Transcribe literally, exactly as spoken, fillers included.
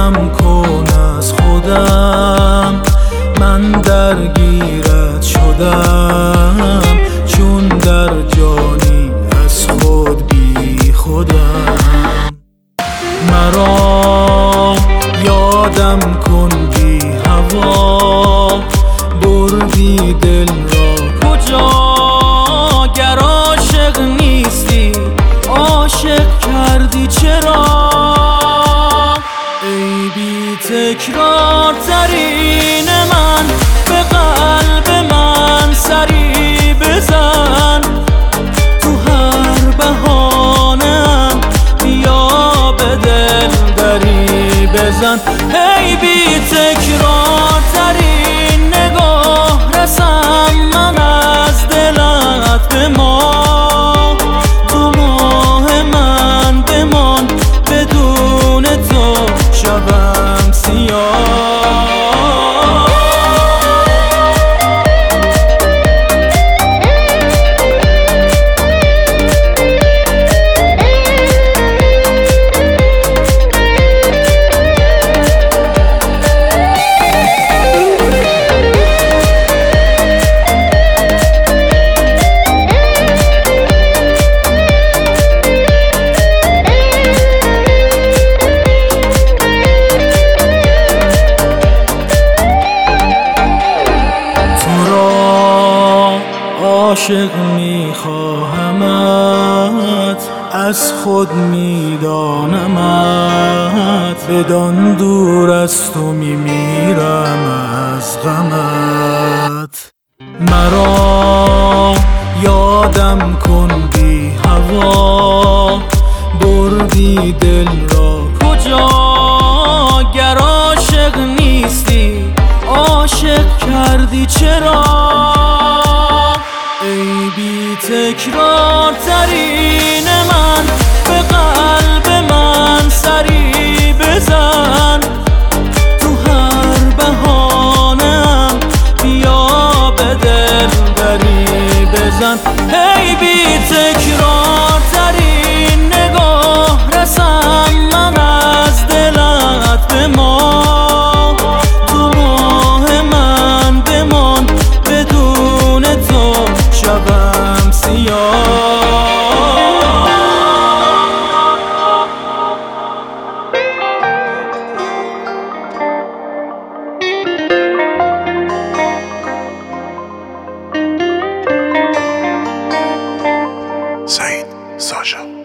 جدام کن از خودم، من درگیرت شدم، چون در جانی از خود بی خودم. مرا یادم کن بی هوا، بردی دل را کجا؟ گر عاشق نیستی عاشق کردی چرا؟ ای بی تکرار ترین من، به قلب من سری بزن، تو هر بهانه‌ام بیا به دل دری بزن. ای بی تکرار ترین نگاه رسم من از دلت به ماه، تو ماه من بمان، بدون تو شبم سیاه. عاشق میخواهمت، از خود میدانمت، بدان دور از تو میمیرم از غمت. مرا یادم کن بی هوا، بردی دل را کجا؟ گر عاشق نیستی عاشق کردی چرا؟ ای بی تکرار ترین من، به قلب من سری بزن، تو هر بهانه‌ام بیا به دل دری بزن. ای بی تکرار ترین نگاه رسم من از دلت به ماه، تو ماه من بمان، بدون تو شبم سیاه. سعید ساشا.